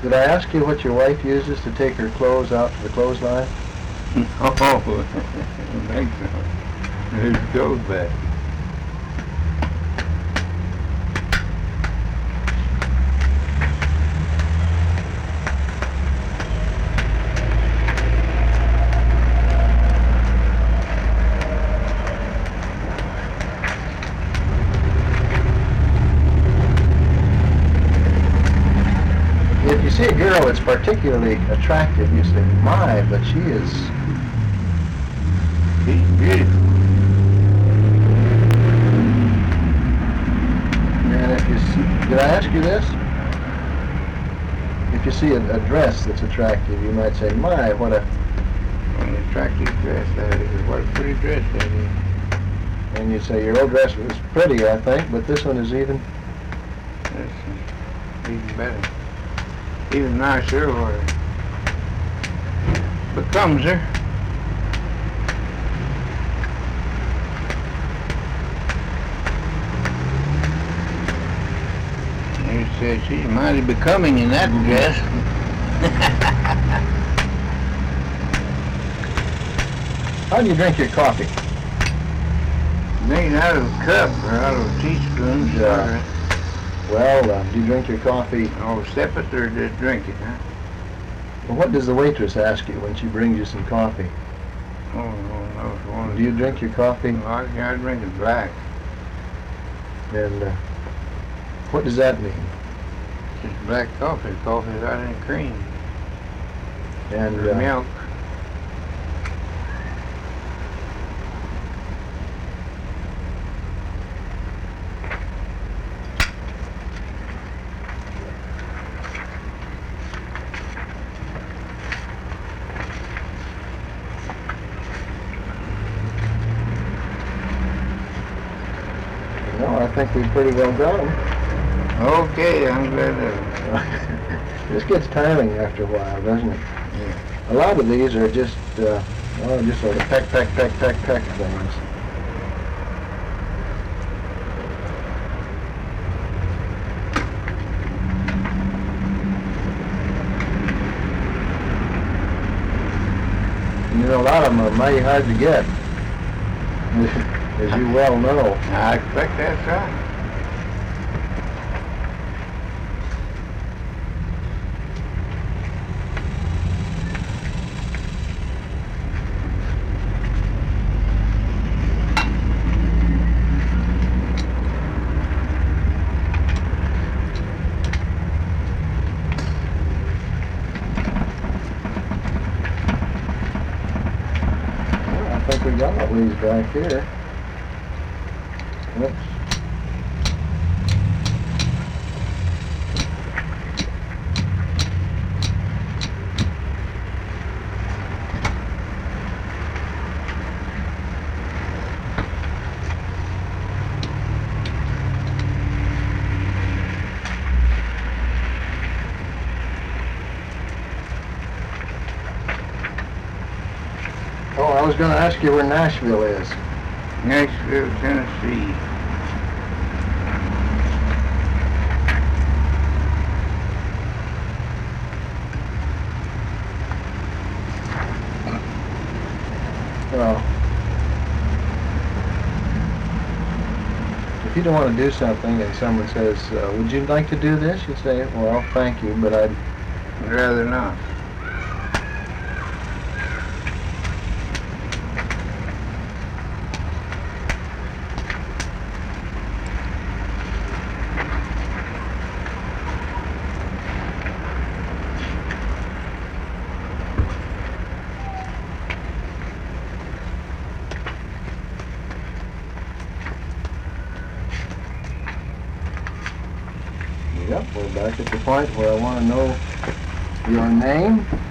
Did I ask you what your wife uses to take her clothes out to the clothesline? Oh, thanks. There's the clothes back. If you see a girl that's particularly attractive, you say, my, but she is... She's beautiful. And if you see... Did I ask you this? If you see a dress that's attractive, you might say, my, what a... What an attractive dress that is. What a pretty dress that is. And you say, your old dress was pretty, I think, but this one is even... This is even better. Even nicer, or becomes her. You said she's mighty becoming in that dress. How do you drink your coffee? Made out of a cup or out of a teaspoon. Yeah. Well, do you drink your coffee? Oh, sip it or just drink it, huh? Well, what does the waitress ask you when she brings you some coffee? Oh, no. Do you drink your coffee? Well, I drink it black. And what does that mean? Just black coffee. Coffee without any cream. And Or milk. No, I think we've pretty well got them. Okay, I'm glad to. This gets tiring after a while, doesn't it? Yeah. A lot of these are just sort of peck things. You know, a lot of them are mighty hard to get, as you well know. I expect that's right. Well, I think we got all these back here. Oops. Oh, I was going to ask you where Nashville is. Nashville, Tennessee. Well, if you don't want to do something and someone says, would you like to do this? You say, well, thank you, but I'd Rather not. Yep, we're back at the point where I want to know your name,